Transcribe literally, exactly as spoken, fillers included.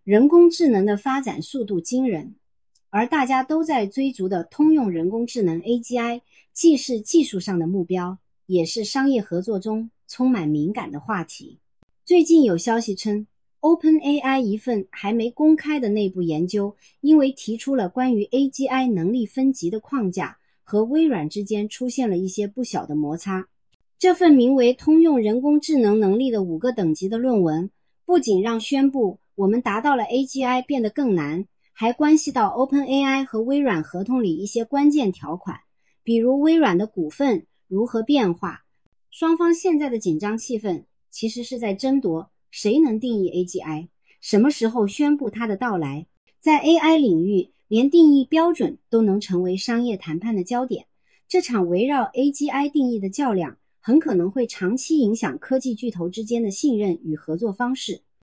人工智能的发展速度惊人，而大家都在追逐的通用人工智能 A G I， 既是技术上的目标，也是商业合作中充满敏感的话题。最近有消息称 OpenAI 一份还没公开的内部研究，因为提出了关于 A G I 能力分级的框架，和微软之间出现了一些不小的摩擦。这份名为通用人工智能能力的五个等级的论文，不仅让宣布我们达到了 A G I 变得更难，还关系到 OpenAI 和微软合同里一些关键条款，比如微软的股份如何变化。双方现在的紧张气氛其实是在争夺谁能定义 A G I， 什么时候宣布它的到来。在 A I 领域，连定义标准都能成为商业谈判的焦点。这场围绕 A G I 定义的较量很可能会长期影响科技巨头之间的信任与合作方式。